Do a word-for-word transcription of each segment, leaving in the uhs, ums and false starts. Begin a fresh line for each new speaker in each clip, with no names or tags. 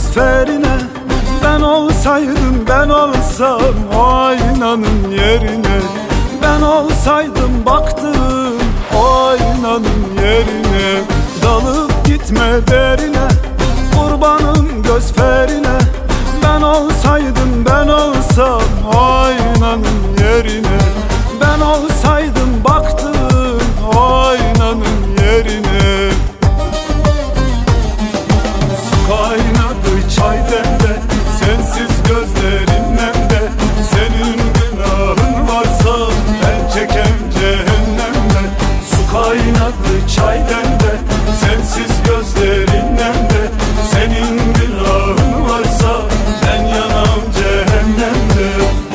atmosferine. Ben olsaydım, ben olsam o aynanın yerine. Ben olsaydım baktığım o aynanın yerine. Dalıp gitme derine, kurbanım göz ferine. Ben olsaydım, ben olsam o aynanın yerine. Ben olsaydım baktığım o aynanın yerine. Su kaynadı çay demde, sensiz gözlerim nemde. Senin günahın varsa ben çekem cehennemde. Su kaynadı çay demde, sensiz gözlerim nemde. Senin günahın varsa ben yanam cehennemde.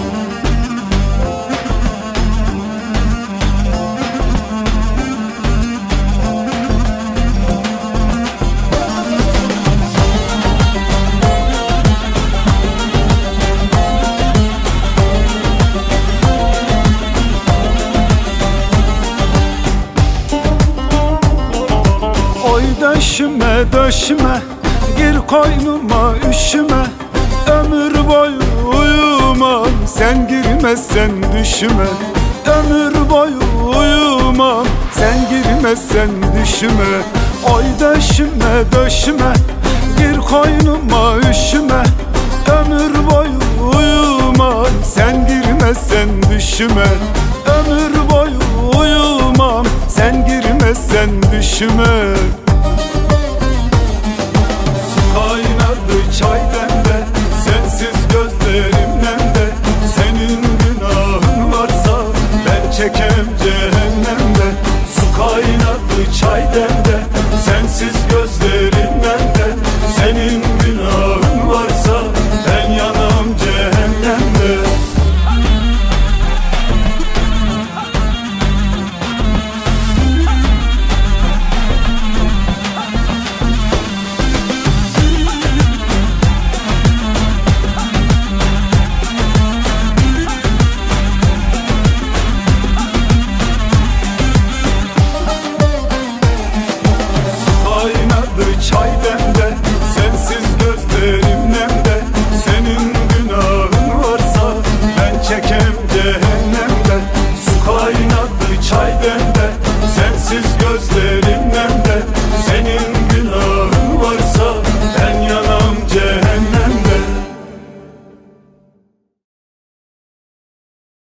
Oy döşüme döşüme, gir koynuma üşüme. Ömür boyu uyumam, sen girmezsen düşüme. Ömür boyu uyumam, sen girmezsen düşüme. Oy döşüme döşüme, gir koynuma üşüme. Ömür boyu uyumam, sen girmezsen düşüme. Ömür boyu uyumam, sen girmezsen düşüme.